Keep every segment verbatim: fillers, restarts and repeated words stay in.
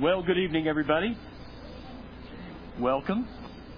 Well, good evening, everybody. Welcome.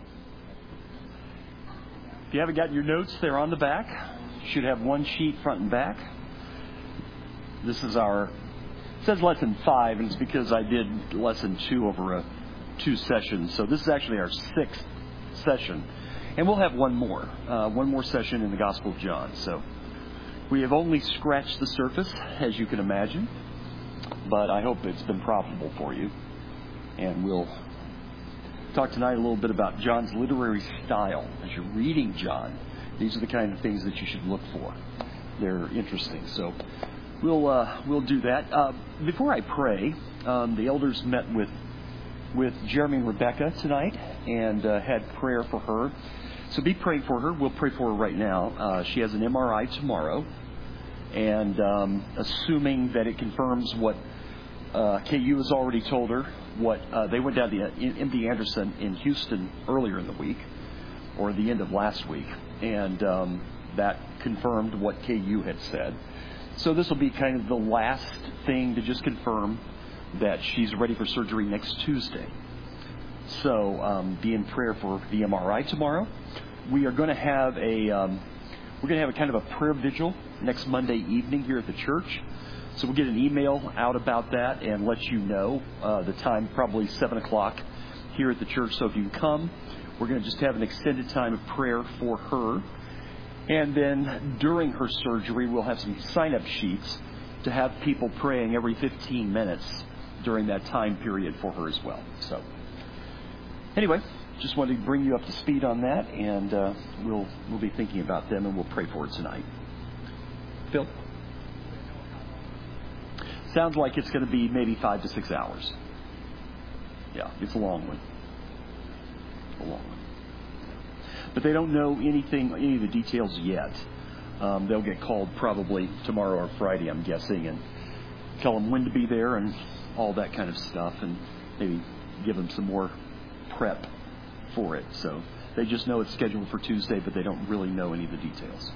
If you haven't gotten your notes, they're on the back. You should have one sheet front and back. This is our, it says lesson five, and it's because I did lesson two over a, two sessions. So this is actually our sixth session. And we'll have one more, uh, one more session in the Gospel of John. So we have only scratched the surface, as you can imagine. But I hope it's been profitable for you. And we'll talk tonight a little bit about John's literary style. As you're reading John, these are the kind of things that you should look for. They're interesting. So we'll uh, we'll do that. Uh, before I pray, um, the elders met with with Jeremy and Rebecca tonight and uh, had prayer for her. So be praying for her. We'll pray for her right now. Uh, she has an M R I tomorrow. And um, assuming that it confirms what uh, K U has already told her, what uh, they went down to M D Anderson in Houston earlier in the week, or the end of last week, and um, that confirmed what K U had said. So this will be kind of the last thing to just confirm that she's ready for surgery next Tuesday. So um, be in prayer for the M R I tomorrow. We are going to have a um, we're going to have a kind of a prayer vigil next Monday evening here at the church. So we'll get an email out about that and let you know uh, the time, probably seven o'clock here at the church. So if you can come, we're going to just have an extended time of prayer for her. And then during her surgery, we'll have some sign-up sheets to have people praying every fifteen minutes during that time period for her as well. So anyway, just wanted to bring you up to speed on that, and uh, we'll we'll be thinking about them, and we'll pray for it tonight. Phil? Sounds like it's going to be maybe five to six hours. Yeah, it's a long one. A long one. But they don't know anything, any of the details yet. Um, they'll get called probably tomorrow or Friday, I'm guessing, and tell them when to be there and all that kind of stuff, and maybe give them some more prep for it. So they just know it's scheduled for Tuesday, but they don't really know any of the details.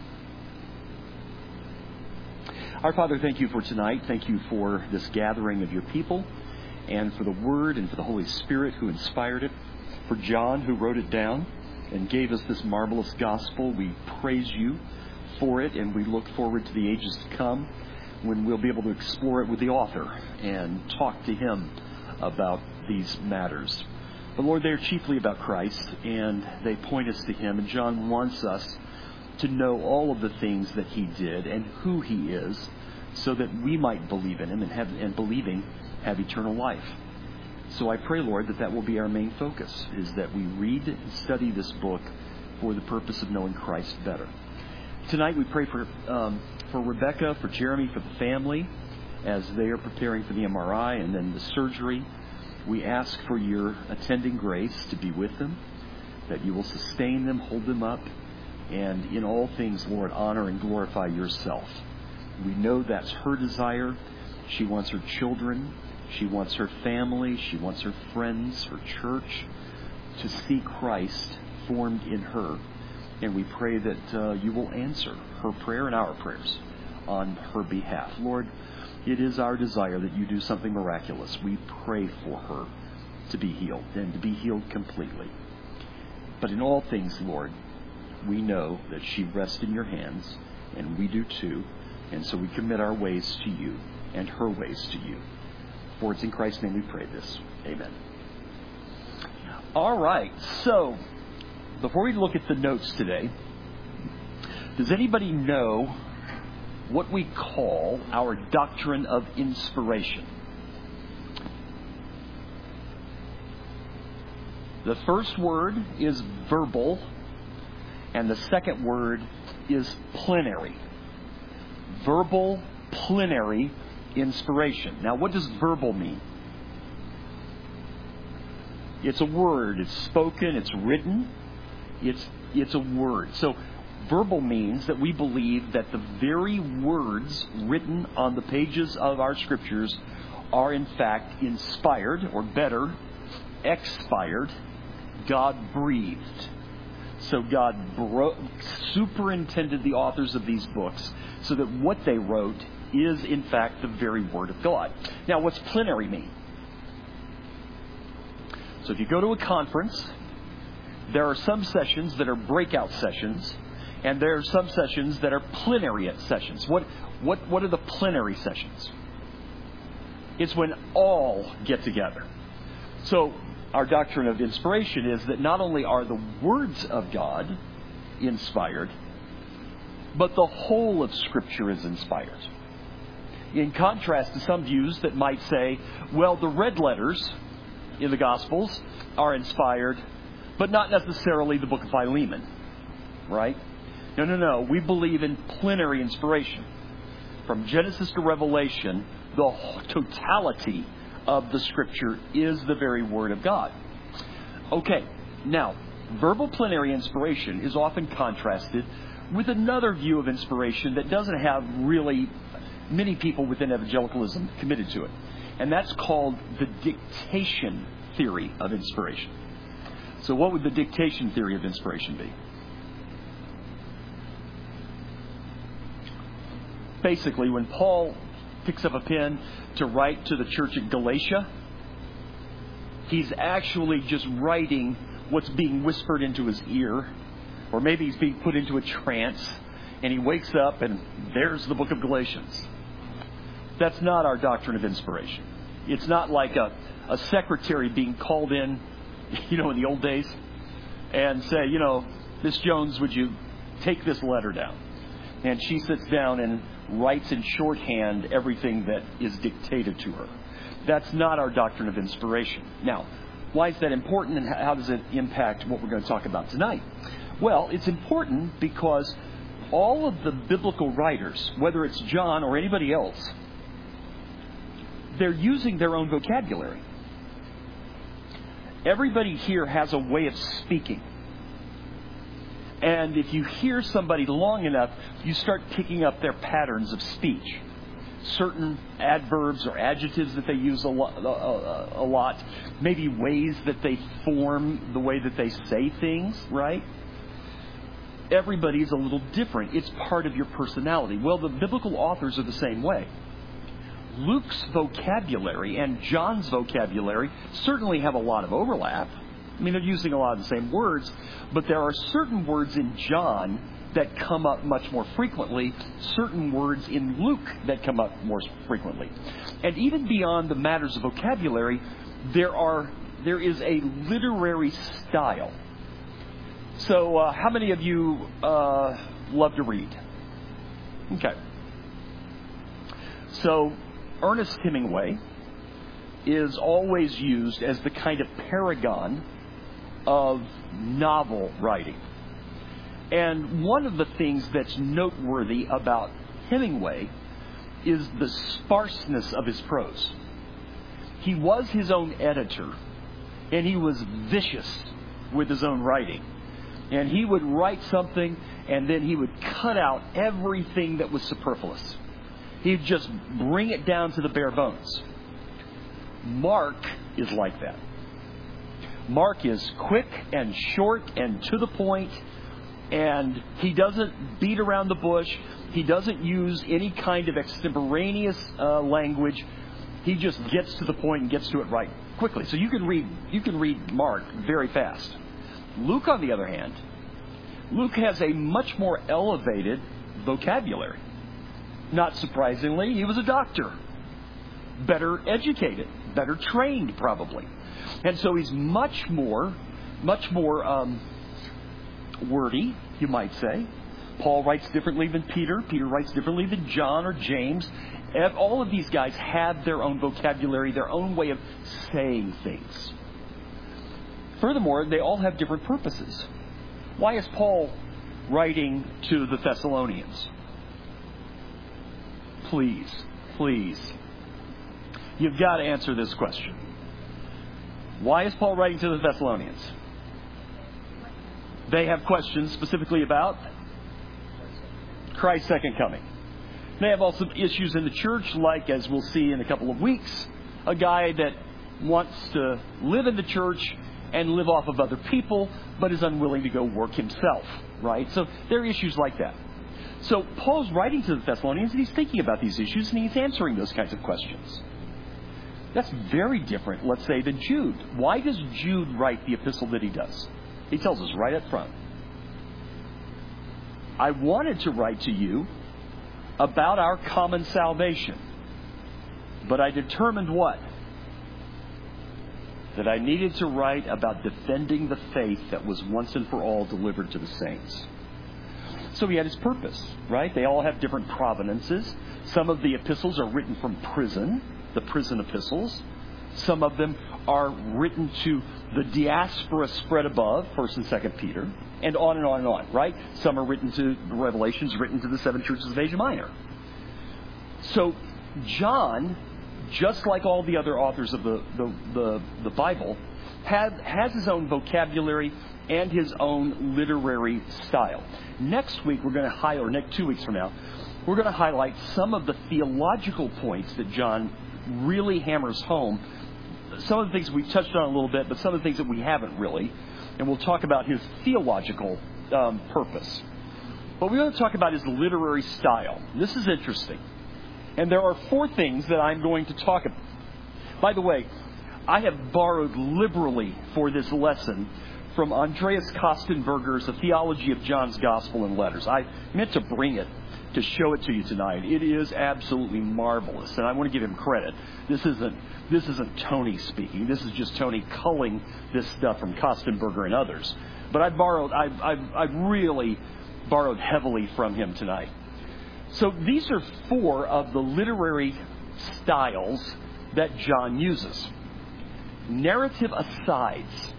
Our Father, thank you for tonight. Thank you for this gathering of your people, and for the Word, and for the Holy Spirit who inspired it, for John who wrote it down and gave us this marvelous gospel. We praise you for it, and we look forward to the ages to come when we'll be able to explore it with the author and talk to him about these matters. But Lord, they're chiefly about Christ, and they point us to him, and John wants us to know all of the things that he did and who he is, so that we might believe in him and, have, and believing have eternal life. So I pray, Lord, that that will be our main focus, is that we read and study this book for the purpose of knowing Christ better. Tonight we pray for um, for Rebecca, for Jeremy, for the family, as they are preparing for the M R I and then the surgery. We ask for your attending grace to be with them, that you will sustain them, hold them up, and in all things, Lord, honor and glorify yourself. We know that's her desire. She wants her children. She wants her family. She wants her friends, her church, to see Christ formed in her. And we pray that uh, you will answer her prayer and our prayers on her behalf. Lord, it is our desire that you do something miraculous. We pray for her to be healed, and to be healed completely. But in all things, Lord, we know that she rests in your hands, and we do too. And so we commit our ways to you and her ways to you. For it's in Christ's name we pray this. Amen. All right. So before we look at the notes today, does anybody know what we call our doctrine of inspiration? The first word is verbal, and the second word is plenary. Verbal, plenary inspiration. Now, what does verbal mean? It's a word. It's spoken. It's written. It's it's a word. So verbal means that we believe that the very words written on the pages of our scriptures are in fact inspired, or better, expired, God-breathed. So God bro- superintended the authors of these books so that what they wrote is, in fact, the very Word of God. Now, what's plenary mean? So if you go to a conference, there are some sessions that are breakout sessions, and there are some sessions that are plenary sessions. What, what, what are the plenary sessions? It's when all get together. So our doctrine of inspiration is that not only are the words of God inspired, but the whole of Scripture is inspired. In contrast to some views that might say, well, the red letters in the Gospels are inspired, but not necessarily the book of Philemon, right? No, no, no. We believe in plenary inspiration. From Genesis to Revelation, the totality of the Scripture is the very Word of God. Okay, now, verbal plenary inspiration is often contrasted with another view of inspiration that doesn't have really many people within evangelicalism committed to it. And that's called the dictation theory of inspiration. So what would the dictation theory of inspiration be? Basically, when Paul picks up a pen to write to the church at Galatia, he's actually just writing what's being whispered into his ear, or maybe he's being put into a trance, and he wakes up and there's the book of Galatians. That's not our doctrine of inspiration. It's not like a, a secretary being called in, you know, in the old days, and say, you know, Miss Jones, would you take this letter down? And she sits down and writes in shorthand everything that is dictated to her. That's not our doctrine of inspiration. Now, why is that important, and how does it impact what we're going to talk about tonight? Well, it's important because all of the biblical writers, whether it's John or anybody else, they're using their own vocabulary. Everybody here has a way of speaking. And if you hear somebody long enough, you start picking up their patterns of speech. Certain adverbs or adjectives that they use a lot, a, a lot, maybe ways that they form the way that they say things, right? Everybody's a little different. It's part of your personality. Well, the biblical authors are the same way. Luke's vocabulary and John's vocabulary certainly have a lot of overlap. I mean, they're using a lot of the same words, but there are certain words in John that come up much more frequently, certain words in Luke that come up more frequently. And even beyond the matters of vocabulary, there are there is a literary style. So uh, how many of you uh, love to read? Okay. So Ernest Hemingway is always used as the kind of paragon of novel writing. And one of the things that's noteworthy about Hemingway is the sparseness of his prose. He was his own editor, and he was vicious with his own writing. And he would write something, and then he would cut out everything that was superfluous. He'd just bring it down to the bare bones. Mark is like that. Mark is quick and short and to the point, and he doesn't beat around the bush. He doesn't use any kind of extemporaneous uh, language. He just gets to the point and gets to it right quickly. So you can read you can read Mark very fast. Luke, on the other hand, Luke has a much more elevated vocabulary. Not surprisingly, he was a doctor. Better educated, better trained probably. And so he's much more, much more um, wordy, you might say. Paul writes differently than Peter. Peter writes differently than John or James. All of these guys have their own vocabulary, their own way of saying things. Furthermore, they all have different purposes. Why is Paul writing to the Thessalonians? Please, please. You've got to answer this question. Why is Paul writing to the Thessalonians? They have questions specifically about Christ's second coming. They have also issues in the church, like, as we'll see in a couple of weeks, a guy that wants to live in the church and live off of other people, but is unwilling to go work himself, right? So there are issues like that. So Paul's writing to the Thessalonians, and he's thinking about these issues, and he's answering those kinds of questions. That's very different, let's say, than Jude. Why does Jude write the epistle that he does? He tells us right up front. I wanted to write to you about our common salvation, but I determined what? That I needed to write about defending the faith that was once and for all delivered to the saints. So he had his purpose, right? They all have different provenances. Some of the epistles are written from prison, the prison epistles. Some of them are written to the diaspora spread above, First and Second Peter, and on and on and on, right? Some are written to Revelations, written to the seven churches of Asia Minor. So John, just like all the other authors of the, the, the, the Bible, has, has his own vocabulary and his own literary style. Next week, we're going to highlight, or next two weeks from now, we're going to highlight some of the theological points that John really hammers home. Some of the things we've touched on a little bit, but some of the things that we haven't really. And we'll talk about his theological um, purpose. But we want to talk about his literary style. This is interesting. And there are four things that I'm going to talk about. By the way, I have borrowed liberally for this lesson from Andreas Kostenberger's A Theology of John's Gospel and Letters. I meant to bring it to show it to you tonight. It is absolutely marvelous, and I want to give him credit. This isn't this isn't Tony speaking. This is just Tony culling this stuff from Kostenberger and others. But I borrowed, I've, I've, I've really borrowed heavily from him tonight. So these are four of the literary styles that John uses. Narrative asides.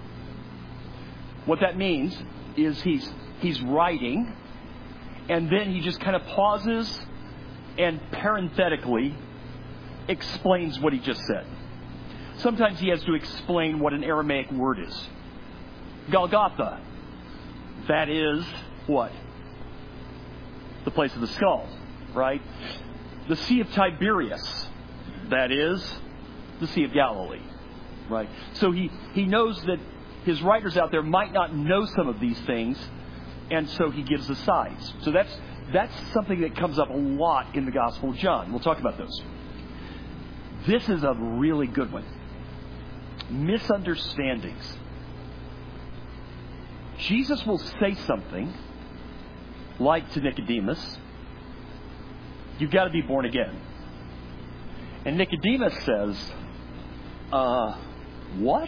What that means is he's he's writing, and then he just kind of pauses and parenthetically explains what he just said. Sometimes he has to explain what an Aramaic word is. Golgotha. That is what? The place of the skull, right? The Sea of Tiberias. That is the Sea of Galilee, right? So he, he knows that his writers out there might not know some of these things, and so he gives asides. So that's that's something that comes up a lot in the Gospel of John. We'll talk about those. This is a really good one. Misunderstandings. Jesus will say something like to Nicodemus, you've got to be born again. And Nicodemus says, uh, what?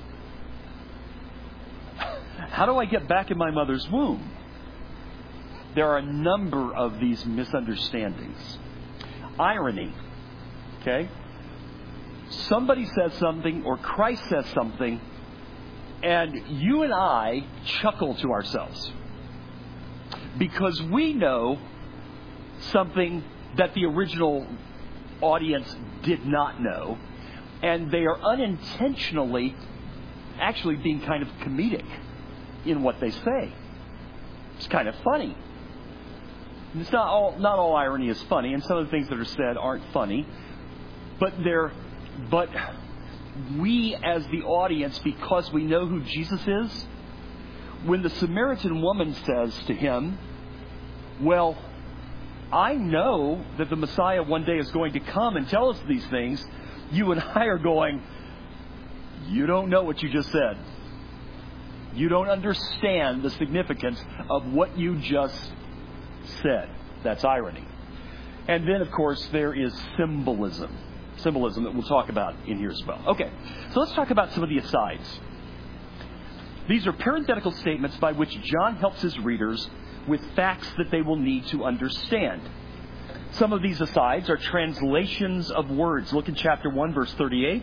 How do I get back in my mother's womb? There are a number of these misunderstandings. Irony. Okay? Somebody says something, or Christ says something, and you and I chuckle to ourselves. Because we know something that the original audience did not know, and they are unintentionally actually being kind of comedic in what they say. It's kind of funny. It's not all not all irony is funny, and some of the things that are said aren't funny, but they're but we as the audience, because we know who Jesus is, when the Samaritan woman says to him, well, I know that the Messiah one day is going to come and tell us these things, you and I are going, you don't know what you just said. You don't understand the significance of what you just said. That's irony. And then, of course, there is symbolism. Symbolism that we'll talk about in here as well. Okay, so let's talk about some of the asides. These are parenthetical statements by which John helps his readers with facts that they will need to understand. Some of these asides are translations of words. Look in chapter one, verse thirty-eight.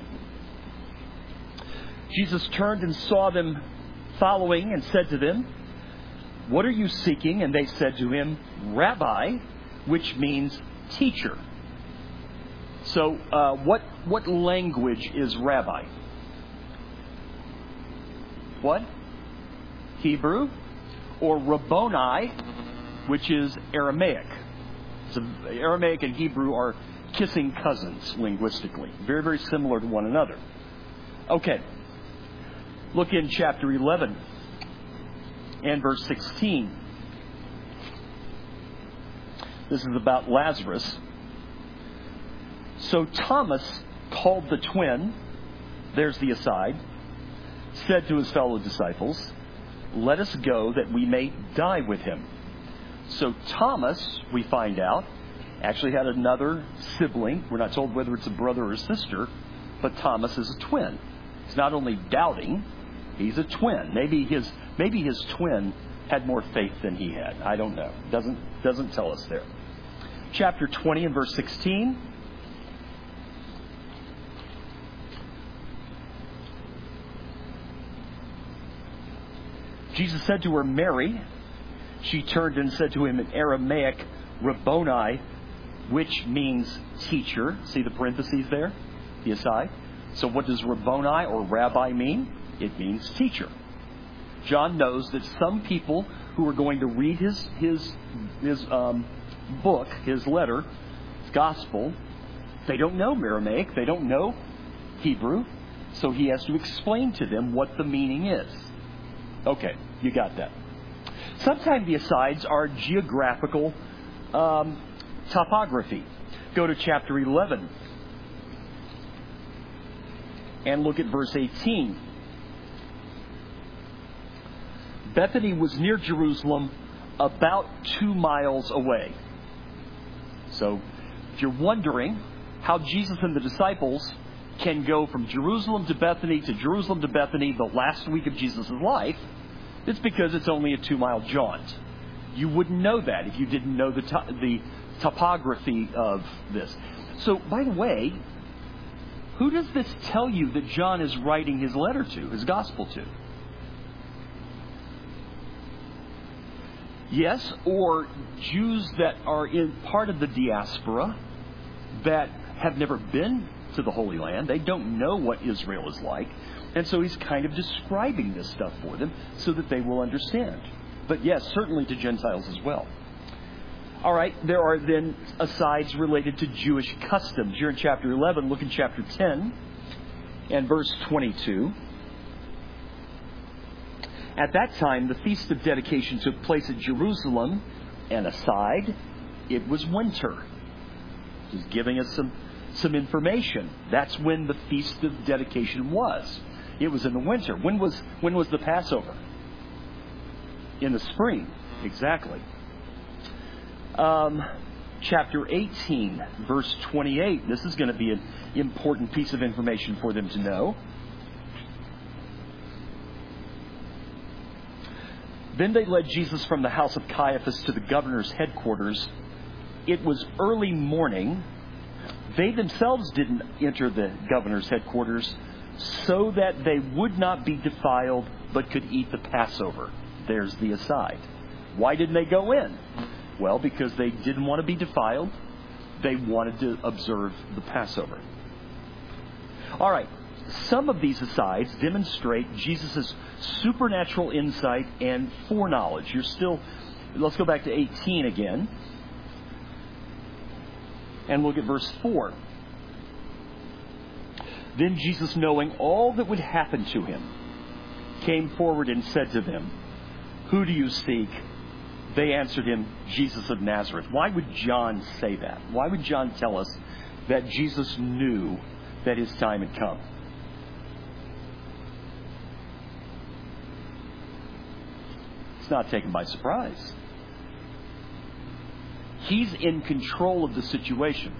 Jesus turned and saw them following and said to them, what are you seeking? And they said to him, Rabbi, which means teacher. So uh, what what language is rabbi? What? Hebrew? Or Rabboni, which is Aramaic. So Aramaic and Hebrew are kissing cousins linguistically. Very, very similar to one another. Okay. Look in chapter eleven and verse sixteen. This is about Lazarus. So Thomas called the twin, there's the aside, said to his fellow disciples, "Let us go that we may die with him." So Thomas, we find out, actually had another sibling. We're not told whether it's a brother or a sister, but Thomas is a twin. He's not only doubting, he's a twin. Maybe his maybe his twin had more faith than he had. I don't know. Doesn't doesn't tell us there. Chapter twenty and verse sixteen. Jesus said to her, "Mary." She turned and said to him in Aramaic, "Rabboni," which means teacher. See the parentheses there? The aside. So what does Rabboni or rabbi mean? It means teacher. John knows that some people who are going to read his his his um, book, his letter, his gospel, they don't know Aramaic, they don't know Hebrew, so he has to explain to them what the meaning is. Okay, you got that. Sometimes the asides are geographical um, topography. Go to chapter eleven and look at verse eighteen. Bethany was near Jerusalem, about two miles away. So, if you're wondering how Jesus and the disciples can go from Jerusalem to Bethany to Jerusalem to Bethany the last week of Jesus' life, it's because it's only a two-mile jaunt. You wouldn't know that if you didn't know the, to- the topography of this. So, by the way, who does this tell you that John is writing his letter to, his gospel to? Yes, or Jews that are in part of the diaspora that have never been to the Holy Land. They don't know what Israel is like. And so he's kind of describing this stuff for them so that they will understand. But yes, certainly to Gentiles as well. All right, there are then asides related to Jewish customs. You're in chapter eleven. Look in chapter ten and verse twenty-two. At that time, the Feast of Dedication took place at Jerusalem. And aside, it was winter. He's giving us some, some information. That's when the Feast of Dedication was. It was in the winter. When was when was the Passover? In the spring. Exactly. Um, chapter eighteen, verse twenty-eight. This is going to be an important piece of information for them to know. Then they led Jesus from the house of Caiaphas to the governor's headquarters. It was early morning. They themselves didn't enter the governor's headquarters so that they would not be defiled but could eat the Passover. There's the aside. Why didn't they go in? Well, because they didn't want to be defiled. They wanted to observe the Passover. All right. Some of these asides demonstrate Jesus' supernatural insight and foreknowledge. You're still, let's go back to eighteen again. And look at verse four. Then Jesus, knowing all that would happen to him, came forward and said to them, "Who do you seek?" They answered him, "Jesus of Nazareth." Why would John say that? Why would John tell us that Jesus knew that his time had come? It's not taken by surprise. He's in control of the situation.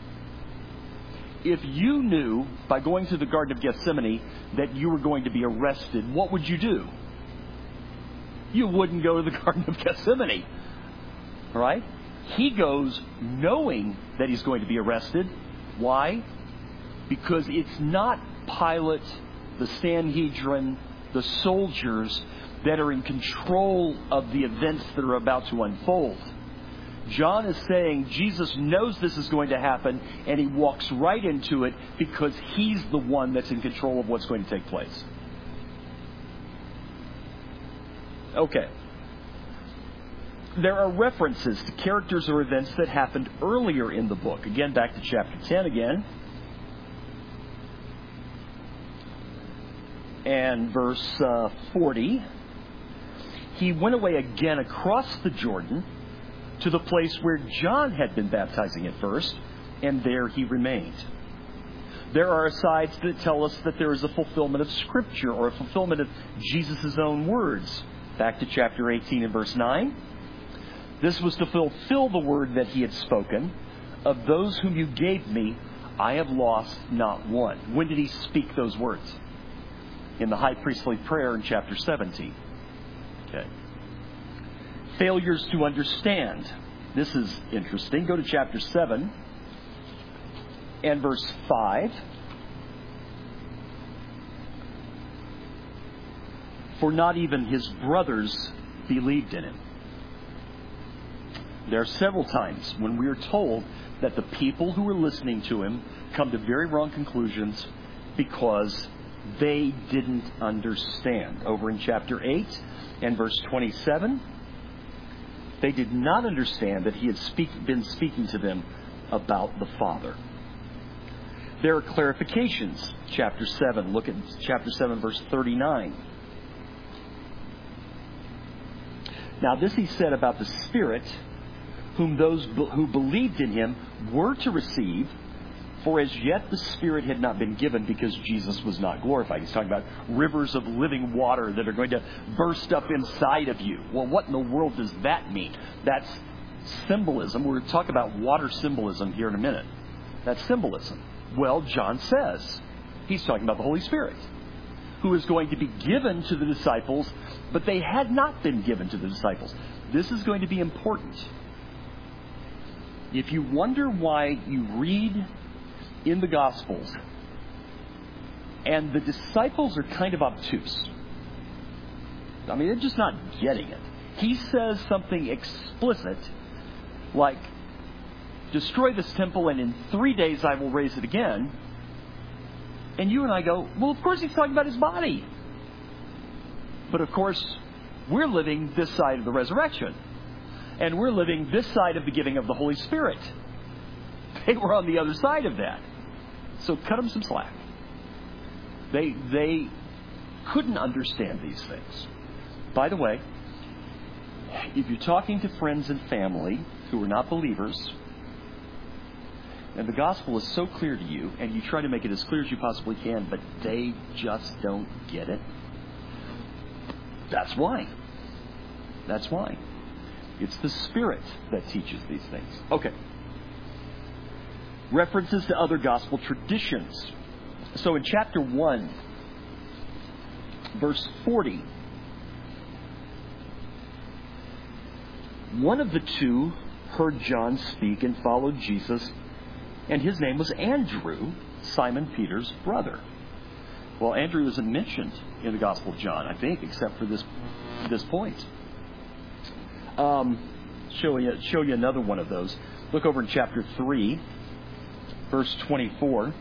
If you knew by going to the Garden of Gethsemane that you were going to be arrested, what would you do? You wouldn't go to the Garden of Gethsemane. Right? He goes knowing that he's going to be arrested. Why? Because it's not Pilate, the Sanhedrin, the soldiers that are in control of the events that are about to unfold. John is saying Jesus knows this is going to happen, and he walks right into it because he's the one that's in control of what's going to take place. Okay. There are references to characters or events that happened earlier in the book. Again, back to chapter ten again. And verse uh, forty. He went away again across the Jordan to the place where John had been baptizing at first, and there he remained. There are asides that tell us that there is a fulfillment of Scripture or a fulfillment of Jesus' own words. Back to chapter eighteen and verse nine. This was to fulfill the word that he had spoken. Of those whom you gave me, I have lost not one. When did he speak those words? In the high priestly prayer in chapter seventeen. Okay. Failures to understand. This is interesting. Go to chapter seven and verse five. For not even his brothers believed in him. There are several times when we are told that the people who were listening to him come to very wrong conclusions because they didn't understand. Over in chapter eight and verse twenty-seven, they did not understand that he had speak, been speaking to them about the Father. There are clarifications. Chapter seven, look at chapter seven, verse thirty-nine. Now this he said about the Spirit, whom those who believed in him were to receive, for as yet the Spirit had not been given because Jesus was not glorified. He's talking about rivers of living water that are going to burst up inside of you. Well, what in the world does that mean? That's symbolism. We're going to talk about water symbolism here in a minute. That's symbolism. Well, John says he's talking about the Holy Spirit, who is going to be given to the disciples, but they had not been given to the disciples. This is going to be important. If you wonder why you read in the Gospels and the disciples are kind of obtuse, I mean, they're just not getting it. He says something explicit like, destroy this temple and in three days I will raise it again. And you and I go, well, of course he's talking about his body. But of course, we're living this side of the resurrection. And we're living this side of the giving of the Holy Spirit. They were on the other side of that. So cut them some slack. They, they couldn't understand these things. By the way, if you're talking to friends and family who are not believers, and the gospel is so clear to you, and you try to make it as clear as you possibly can, but they just don't get it, that's why. That's why. It's the Spirit that teaches these things. Okay. References to other gospel traditions. So in chapter one, verse forty, one of the two heard John speak and followed Jesus, and his name was Andrew, Simon Peter's brother. Well, Andrew isn't mentioned in the Gospel of John, I think, except for this this point. Um, show you show you another one of those. Look over in chapter three, verse twenty-four.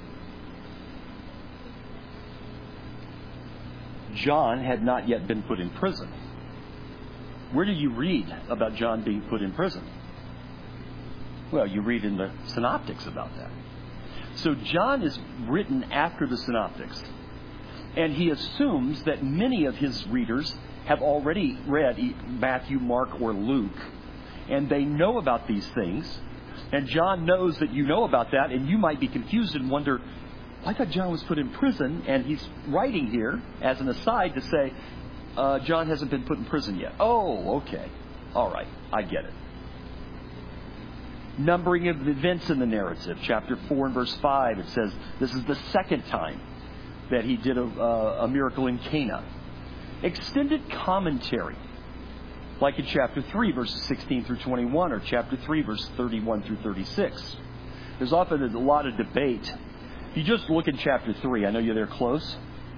John had not yet been put in prison. Where do you read about John being put in prison? Well, you read in the Synoptics about that. So John is written after the Synoptics, and he assumes that many of his readers have already read Matthew, Mark, or Luke, and they know about these things. And John knows that you know about that, and you might be confused and wonder, I thought John was put in prison, and he's writing here as an aside to say, uh, John hasn't been put in prison yet. Oh, okay. All right. I get it. Numbering of events in the narrative. Chapter four and verse five, it says this is the second time that he did a, uh, a miracle in Cana. Extended commentary, like in chapter three, verses sixteen through twenty-one, or chapter three, verse thirty-one through thirty-six. There's often a lot of debate. If you just look in chapter three, I know you're there close.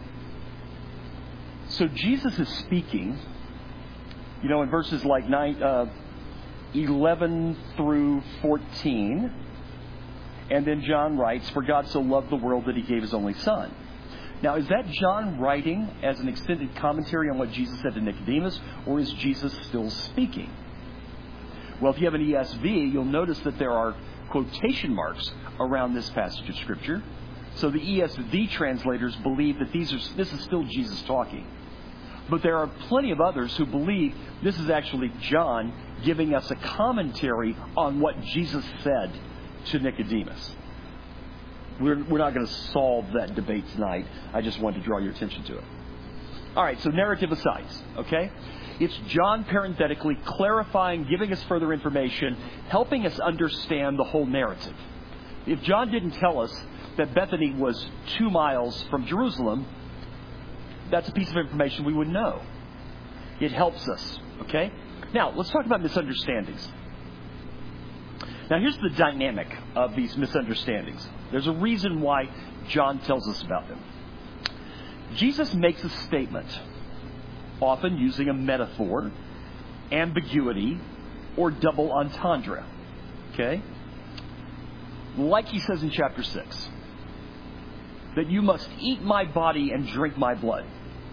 So Jesus is speaking, you know, in verses like nine, uh, eleven through fourteen. And then John writes, for God so loved the world that he gave his only son. Now, is that John writing as an extended commentary on what Jesus said to Nicodemus, or is Jesus still speaking? Well, if you have an E S V, you'll notice that there are quotation marks around this passage of Scripture. So the E S V translators believe that these are this is still Jesus talking. But there are plenty of others who believe this is actually John giving us a commentary on what Jesus said to Nicodemus. We're, we're not going to solve that debate tonight. I just wanted to draw your attention to it. All right, so narrative asides, okay? It's John parenthetically clarifying, giving us further information, helping us understand the whole narrative. If John didn't tell us that Bethany was two miles from Jerusalem, that's a piece of information we would know. It helps us, okay? Now, let's talk about misunderstandings. Now, here's the dynamic of these misunderstandings. There's a reason why John tells us about them. Jesus makes a statement, often using a metaphor, ambiguity, or double entendre. Okay? Like he says in chapter six, that you must eat my body and drink my blood.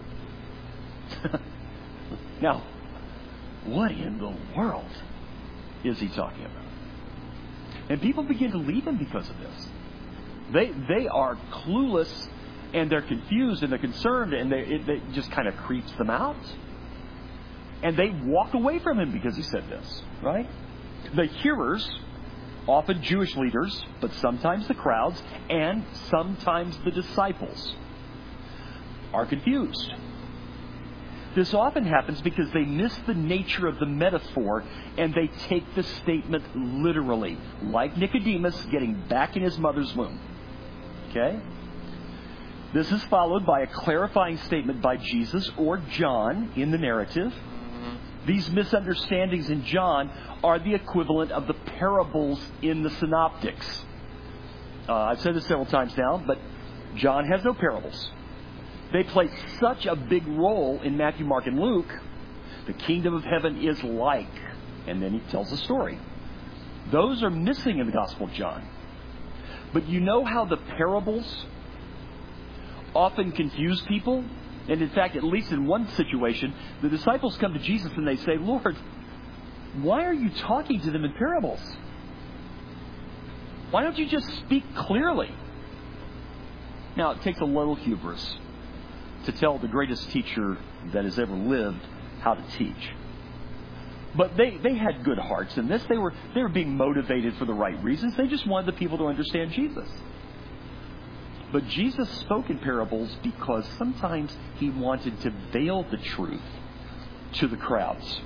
Now, what in the world is he talking about? And people begin to leave him because of this. They they are clueless, and they're confused, and they're concerned, and they, it, it just kind of creeps them out. And they walk away from him because he said this, right? The hearers, often Jewish leaders, but sometimes the crowds, and sometimes the disciples, are confused. This often happens because they miss the nature of the metaphor and they take the statement literally, like Nicodemus getting back in his mother's womb. Okay? This is followed by a clarifying statement by Jesus or John in the narrative. These misunderstandings in John are the equivalent of the parables in the synoptics. Uh, I've said this several times now, but John has no parables. They play such a big role in Matthew, Mark, and Luke. The kingdom of heaven is like, and then he tells a story. Those are missing in the Gospel of John. But you know how the parables often confuse people? And in fact, at least in one situation, the disciples come to Jesus and they say, Lord, why are you talking to them in parables? Why don't you just speak clearly? Now, it takes a little hubris to tell the greatest teacher that has ever lived how to teach. But they, they had good hearts in this. They were, they were being motivated for the right reasons. They just wanted the people to understand Jesus. But Jesus spoke in parables because sometimes he wanted to veil the truth to the crowds.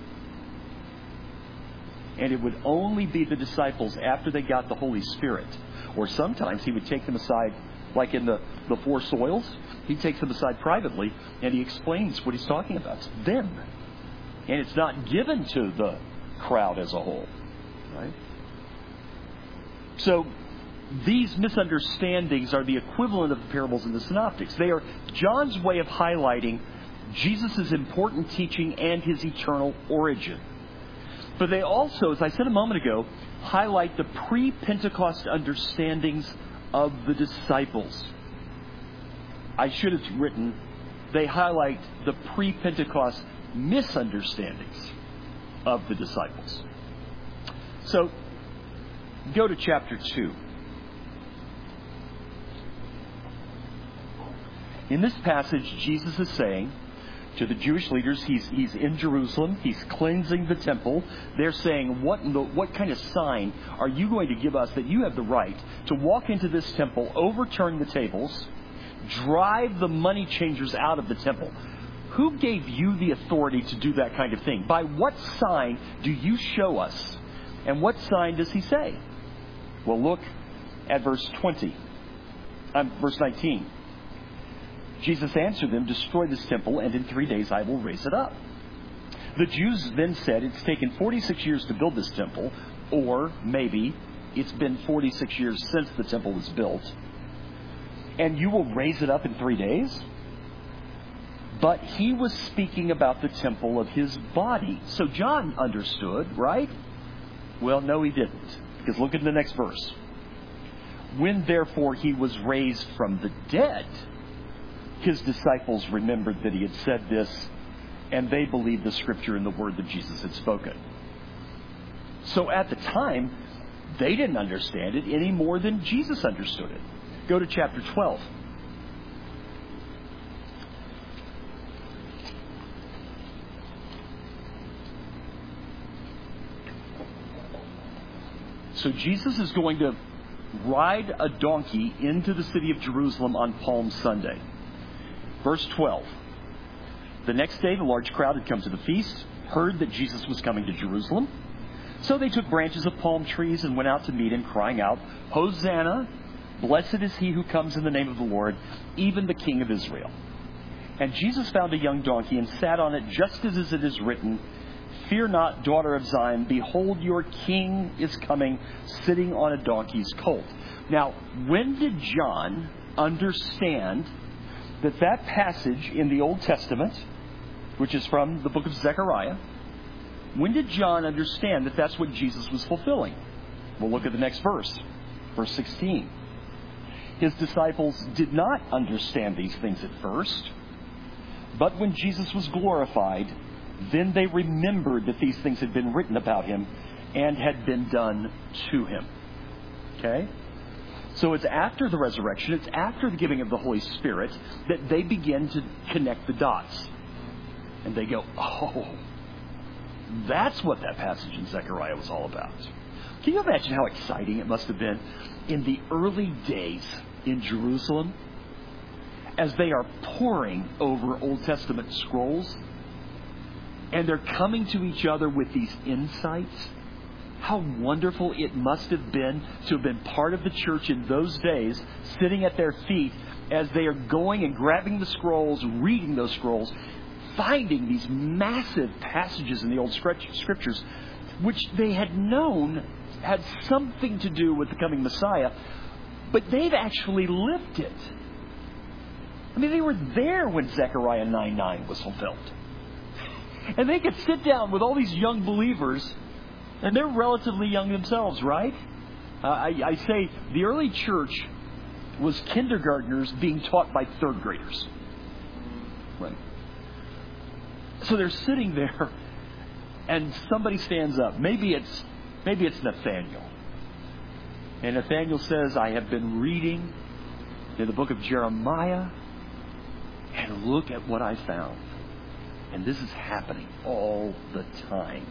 And it would only be the disciples after they got the Holy Spirit. Or sometimes he would take them aside, like in the, the four soils. He takes them aside privately and he explains what he's talking about to them. And it's not given to the crowd as a whole. Right? So these misunderstandings are the equivalent of the parables in the synoptics. They are John's way of highlighting Jesus' important teaching and his eternal origin. But they also, as I said a moment ago, highlight the pre-Pentecost understandings of the disciples. I should have written, they highlight the pre-Pentecost misunderstandings of the disciples. So, go to chapter two. In this passage, Jesus is saying to the Jewish leaders, he's, he's in Jerusalem, he's cleansing the temple. They're saying, what, in the, what kind of sign are you going to give us that you have the right to walk into this temple, overturn the tables, drive the money changers out of the temple? Who gave you the authority to do that kind of thing? By what sign do you show us? And what sign does he say? Well, look at verse twenty. Um, verse nineteen. Jesus answered them, destroy this temple, and in three days I will raise it up. The Jews then said, it's taken forty-six years to build this temple, or maybe it's been forty-six years since the temple was built, and you will raise it up in three days? But he was speaking about the temple of his body. So John understood, right? Well, no, he didn't. Because look at the next verse. When therefore he was raised from the dead, his disciples remembered that he had said this, and they believed the scripture and the word that Jesus had spoken. So at the time, they didn't understand it any more than Jesus understood it. Go to chapter twelve. So Jesus is going to ride a donkey into the city of Jerusalem on Palm Sunday. Verse twelve. The next day, the large crowd had come to the feast, heard that Jesus was coming to Jerusalem. So they took branches of palm trees and went out to meet him, crying out, Hosanna! Blessed is he who comes in the name of the Lord, even the King of Israel. And Jesus found a young donkey and sat on it, just as it is written, Fear not, daughter of Zion. Behold, your king is coming, sitting on a donkey's colt. Now, when did John understand that that passage in the Old Testament, which is from the book of Zechariah, when did John understand that that's what Jesus was fulfilling? We'll look at the next verse, verse sixteen. His disciples did not understand these things at first, but when Jesus was glorified, then they remembered that these things had been written about him and had been done to him. Okay? So it's after the resurrection, it's after the giving of the Holy Spirit that they begin to connect the dots. And they go, oh, that's what that passage in Zechariah was all about. Can you imagine how exciting it must have been in the early days in Jerusalem as they are poring over Old Testament scrolls and they're coming to each other with these insights? How wonderful it must have been to have been part of the church in those days, sitting at their feet as they are going and grabbing the scrolls, reading those scrolls, finding these massive passages in the Old Scriptures, which they had known had something to do with the coming Messiah, but they've actually lived it. I mean, they were there when Zechariah nine nine was fulfilled. And they could sit down with all these young believers, and they're relatively young themselves, right? Uh, I, I say the early church was kindergartners being taught by third graders. Right. So they're sitting there, and somebody stands up. Maybe it's maybe it's Nathaniel. And Nathaniel says, I have been reading in the book of Jeremiah, and look at what I found. And this is happening all the time.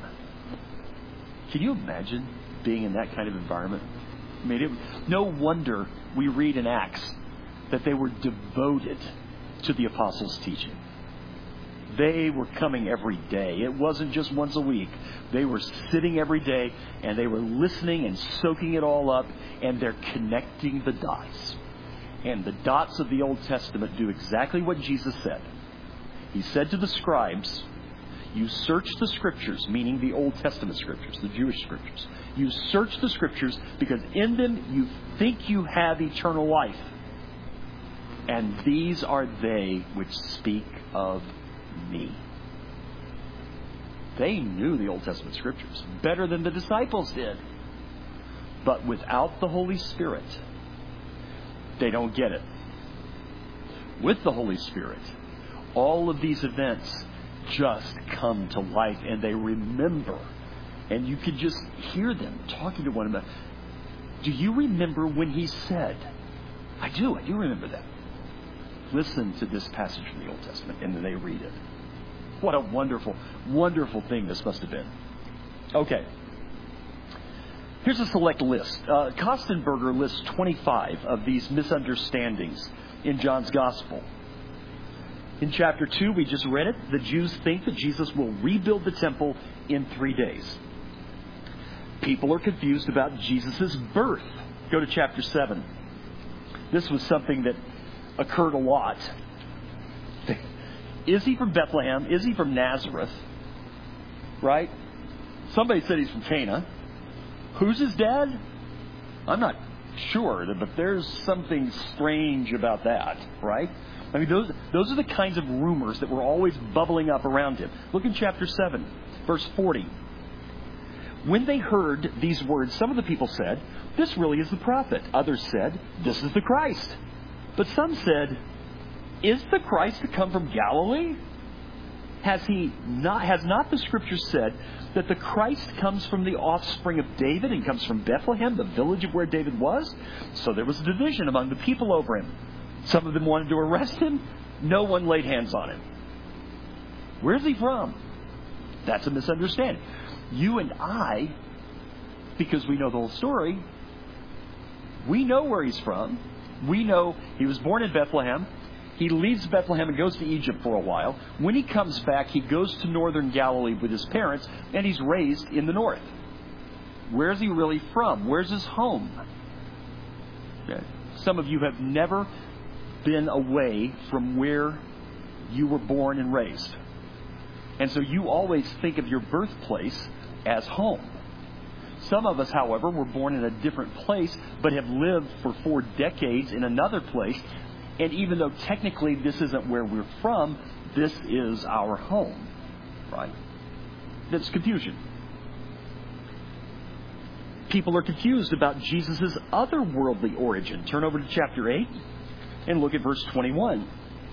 Can you imagine being in that kind of environment? I mean, it, no wonder we read in Acts that they were devoted to the apostles' teaching. They were coming every day. It wasn't just once a week. They were sitting every day, and they were listening and soaking it all up, and they're connecting the dots. And the dots of the Old Testament do exactly what Jesus said. He said to the scribes, you search the Scriptures, meaning the Old Testament Scriptures, the Jewish Scriptures. You search the Scriptures because in them you think you have eternal life. And these are they which speak of me. They knew the Old Testament Scriptures better than the disciples did. But without the Holy Spirit, they don't get it. With the Holy Spirit, all of these events just come to life and they remember. And you can just hear them talking to one another. Do you remember when he said, I do, I do remember that. Listen to this passage from the Old Testament, and then they read it. What a wonderful, wonderful thing this must have been. Okay. Here's a select list. Uh, Kostenberger lists twenty-five of these misunderstandings in John's Gospel. In chapter two, we just read it. The Jews think that Jesus will rebuild the temple in three days. People are confused about Jesus' birth. Go to chapter seven. This was something that occurred a lot. Is he from Bethlehem? Is he from Nazareth? Right? Somebody said he's from Cana. Who's his dad? I'm not sure, but there's something strange about that, right? I mean, those those are the kinds of rumors that were always bubbling up around him. Look in chapter seven, verse forty. When they heard these words, some of the people said, this really is the prophet. Others said, this is the Christ. But some said, is the Christ to come from Galilee? Has he not, has not the Scripture said that the Christ comes from the offspring of David and comes from Bethlehem, the village of where David was? So there was a division among the people over him. Some of them wanted to arrest him. No one laid hands on him. Where's he from? That's a misunderstanding. You and I, because we know the whole story, We know where he's from. We know he was born in Bethlehem. He leaves Bethlehem and goes to Egypt for a while. When he comes back, he goes to northern Galilee with his parents, and he's raised in the north. Where's he really from? Where's his home? Okay. Some of you have never been away from where you were born and raised. And so you always think of your birthplace as home. Some of us, however, were born in a different place, but have lived for four decades in another place. And even though technically this isn't where we're from, this is our home. Right? That's confusion. People are confused about Jesus' otherworldly origin. Turn over to chapter eight and look at verse twenty-one.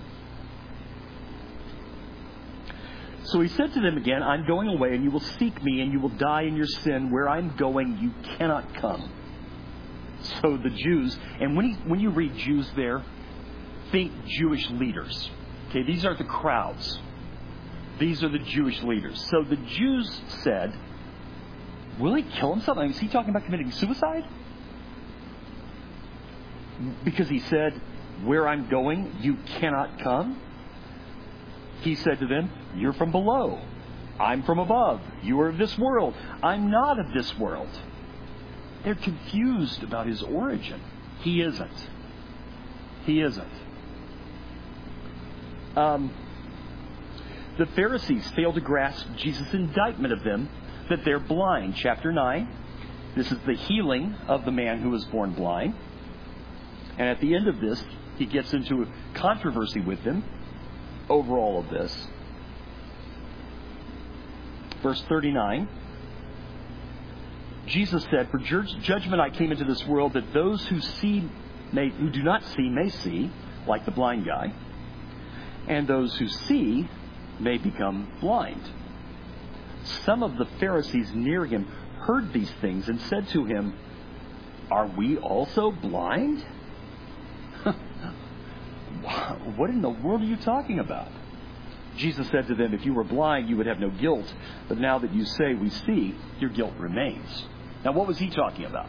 So he said to them again, I'm going away, and you will seek me, and you will die in your sin. Where I'm going, you cannot come. So the Jews, and when, he, when you read Jews there, think Jewish leaders. Okay, these are the crowds. These are the Jewish leaders. So the Jews said, will he kill himself? I mean, is he talking about committing suicide? Because he said, where I'm going, you cannot come. He said to them, you're from below. I'm from above. You are of this world. I'm not of this world. They're confused about his origin. He isn't. He isn't. Um, the Pharisees fail to grasp Jesus' indictment of them that they're blind. Chapter nine. This is the healing of the man who was born blind. And at the end of this, he gets into a controversy with them over all of this. Verse thirty-nine. Jesus said, for judgment I came into this world, that those who see may, who do not see may see, like the blind guy, and those who see may become blind. Some of the Pharisees near him heard these things and said to him, are we also blind? What in the world are you talking about? Jesus said to them, if you were blind, you would have no guilt. But now that you say we see, your guilt remains. Now, what was he talking about?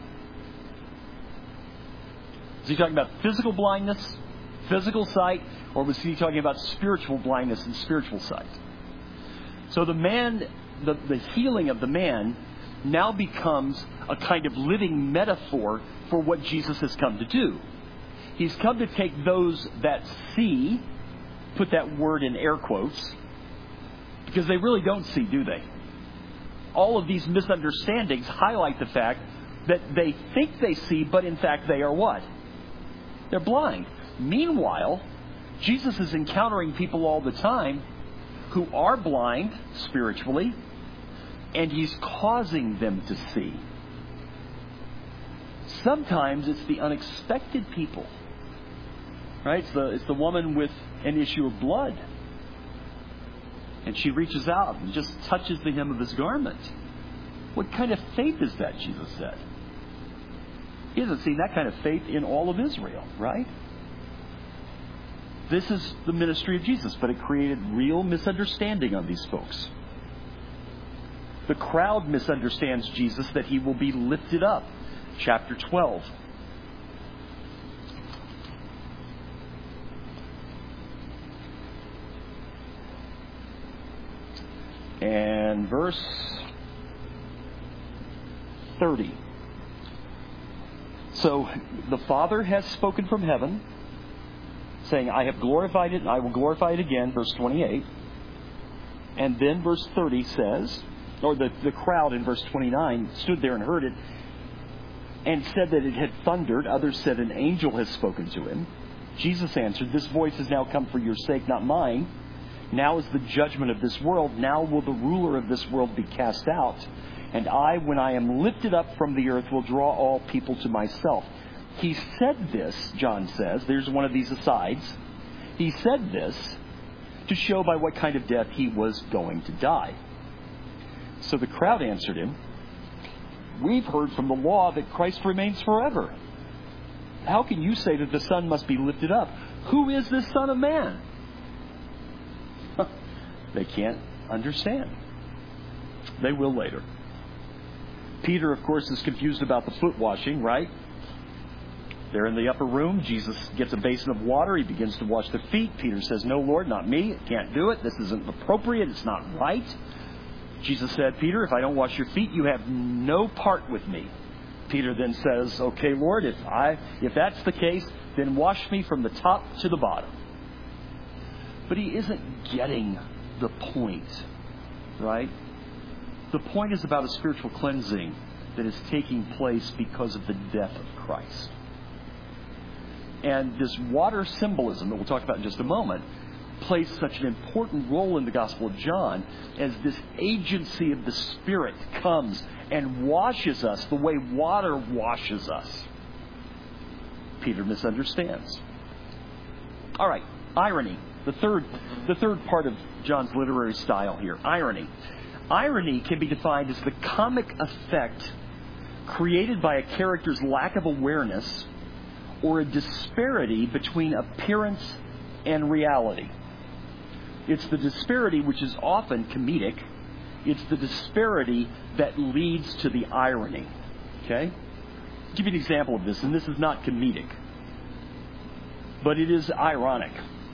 Was he talking about physical blindness, physical sight, or was he talking about spiritual blindness and spiritual sight? So the man, the, the healing of the man now becomes a kind of living metaphor for what Jesus has come to do. He's come to take those that see, put that word in air quotes, because they really don't see, do they? All of these misunderstandings highlight the fact that they think they see, but in fact they are what? They're blind. Meanwhile, Jesus is encountering people all the time who are blind spiritually, and he's causing them to see. Sometimes it's the unexpected people. Right? It's the, it's the woman with an issue of blood. And she reaches out and just touches the hem of his garment. What kind of faith is that, Jesus said? He hasn't seen that kind of faith in all of Israel, right? This is the ministry of Jesus, but it created real misunderstanding on these folks. The crowd misunderstands Jesus that he will be lifted up. Chapter twelve. And verse thirty. So the Father has spoken from heaven, saying, I have glorified it, and I will glorify it again, verse twenty-eight. And then verse thirty says, or the, the crowd in verse twenty-nine stood there and heard it, and said that it had thundered. Others said an angel has spoken to him. Jesus answered, this voice has now come for your sake, not mine. Now is the judgment of this world. Now will the ruler of this world be cast out. And I, when I am lifted up from the earth, will draw all people to myself. He said this, John says, there's one of these asides. He said this to show by what kind of death he was going to die. So the crowd answered him, we've heard from the law that Christ remains forever. How can you say that the Son must be lifted up? Who is this Son of Man? They can't understand. They will later. Peter, of course, is confused about the foot washing, right? They're in the upper room. Jesus gets a basin of water. He begins to wash their feet. Peter says, "No, Lord, not me. I can't do it. This isn't appropriate. It's not right." Jesus said, "Peter, if I don't wash your feet, you have no part with me." Peter then says, "Okay, Lord, if I if that's the case, then wash me from the top to the bottom." But he isn't getting the point, right? The point is about a spiritual cleansing that is taking place because of the death of Christ. And this water symbolism that we'll talk about in just a moment plays such an important role in the Gospel of John as this agency of the Spirit comes and washes us the way water washes us. Peter misunderstands. All right, irony. The third, the third part of John's literary style here, irony. Irony can be defined as the comic effect created by a character's lack of awareness or a disparity between appearance and reality. It's the disparity which is often comedic. It's the disparity that leads to the irony. Okay? I'll give you an example of this, and this is not comedic, but it is ironic.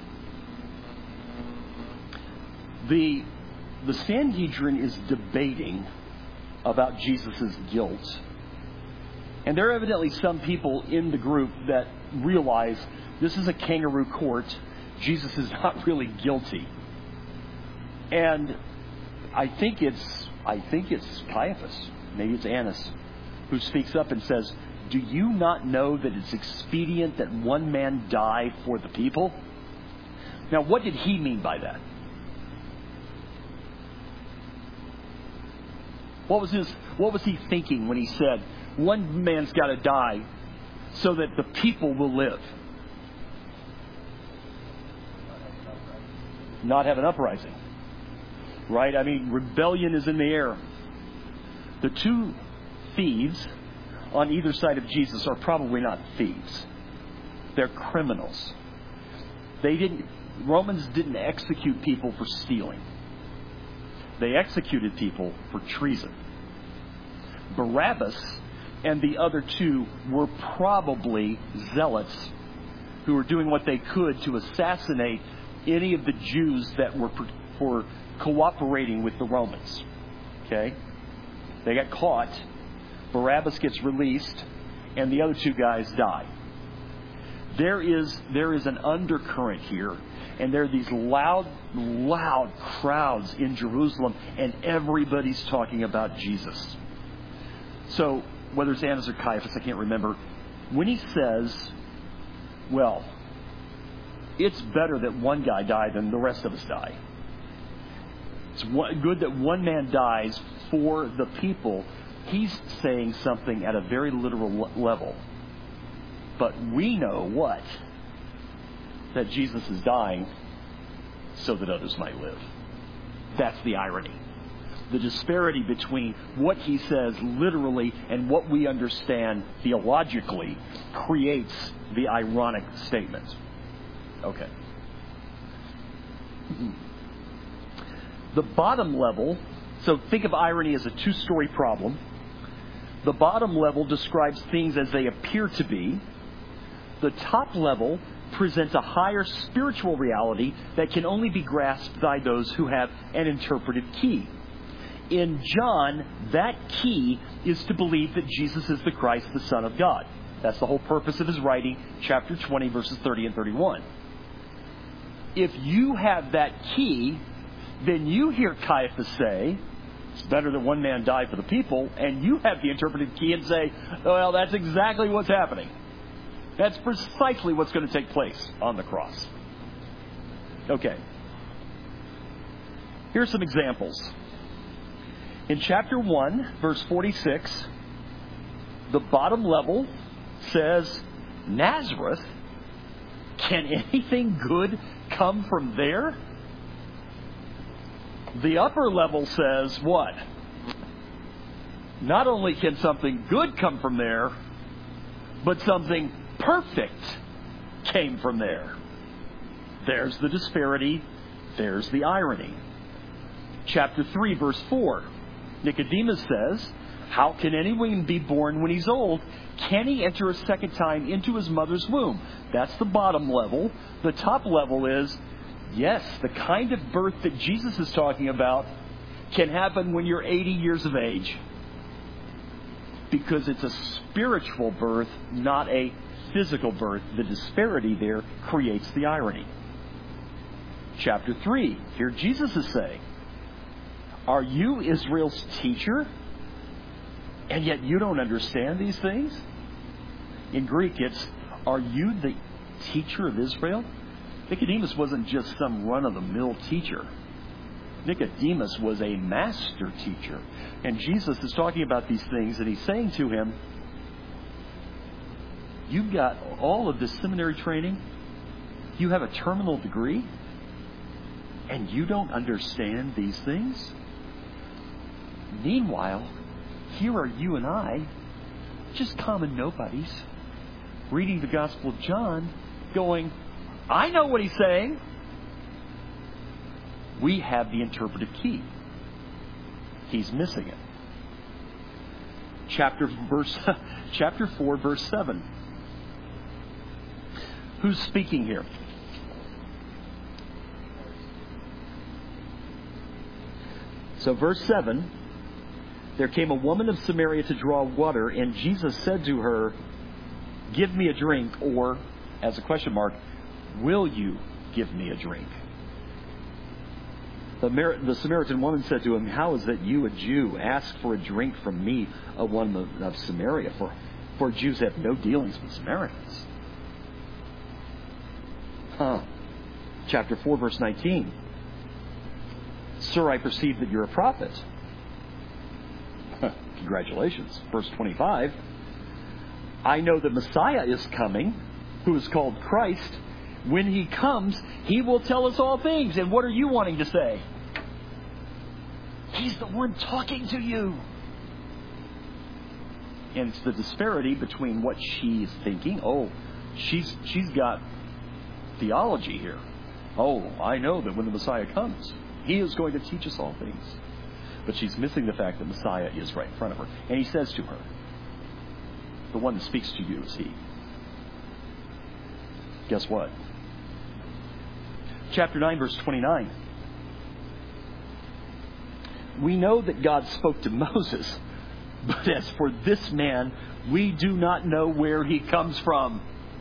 The, the Sanhedrin is debating about Jesus' guilt. And there are evidently some people in the group that realize this is a kangaroo court. Jesus is not really guilty. And I think it's I think it's Caiaphas, maybe it's Annas, who speaks up and says, "Do you not know that it's expedient that one man die for the people?" Now, what did he mean by that? What was his what was he thinking when he said, one man's got to die so that the people will live? Not have an uprising. Right? I mean, rebellion is in the air. The two thieves on either side of Jesus are probably not thieves. They're criminals. They didn't Romans didn't execute people for stealing. They executed people for treason. Barabbas and the other two were probably zealots who were doing what they could to assassinate any of the Jews that were for cooperating with the Romans. Okay? They got caught. Barabbas gets released, and the other two guys die. There is there is an undercurrent here, and there are these loud, loud crowds in Jerusalem, and everybody's talking about Jesus. So, whether it's Annas or Caiaphas, I can't remember, when he says, well, it's better that one guy die than the rest of us die. It's good that one man dies for the people. He's saying something at a very literal level. But we know what? That Jesus is dying so that others might live. That's the irony. The disparity between what he says literally and what we understand theologically creates the ironic statement. Okay. The bottom level, so think of irony as a two-story problem. The bottom level describes things as they appear to be. The top level presents a higher spiritual reality that can only be grasped by those who have an interpretive key. In John, that key is to believe that Jesus is the Christ, the Son of God. That's the whole purpose of his writing, chapter twenty, verses thirty and thirty-one. If you have that key, then you hear Caiaphas say, it's better that one man die for the people, and you have the interpretive key and say, well, that's exactly what's happening. That's precisely what's going to take place on the cross. Okay. Here's some examples. In chapter one, verse forty-six, the bottom level says, Nazareth? Can anything good come from there? The upper level says what? Not only can something good come from there, but something perfect came from there. There's the disparity. There's the irony. Chapter three, verse four. Nicodemus says, How can anyone be born when he's old? Can he enter a second time into his mother's womb? That's the bottom level. The top level is, yes, the kind of birth that Jesus is talking about can happen when you're eighty years of age. Because it's a spiritual birth, not a physical birth. The disparity there creates the irony. Chapter three, here Jesus is saying, are you Israel's teacher? And yet you don't understand these things? In Greek, it's, are you the teacher of Israel? Nicodemus wasn't just some run-of-the-mill teacher. Nicodemus was a master teacher. And Jesus is talking about these things, and he's saying to him, you've got all of this seminary training, you have a terminal degree, and you don't understand these things? Meanwhile, here are you and I, just common nobodies, reading the Gospel of John, going, I know what he's saying. We have the interpretive key. He's missing it. Chapter verse, chapter four, verse seven. Who's speaking here? So verse seven, there came a woman of Samaria to draw water, and Jesus said to her, give me a drink, or, as a question mark, will you give me a drink? The, Mar- the Samaritan woman said to him, how is that you, a Jew, ask for a drink from me, a woman of, of Samaria? For, for Jews have no dealings with Samaritans. Huh. Chapter four, verse nineteen. Sir, I perceive that you're a prophet. Congratulations. Verse twenty-five. I know that Messiah is coming, who is called Christ. When he comes, he will tell us all things. And what are you wanting to say? He's the one talking to you. And it's the disparity between what she's thinking. Oh, she's she's got theology here. Oh, I know that when the Messiah comes, he is going to teach us all things. But she's missing the fact that Messiah is right in front of her. And he says to her, the one that speaks to you is he. Guess what? Chapter nine, verse twenty-nine. We know that God spoke to Moses, but as for this man, we do not know where he comes from.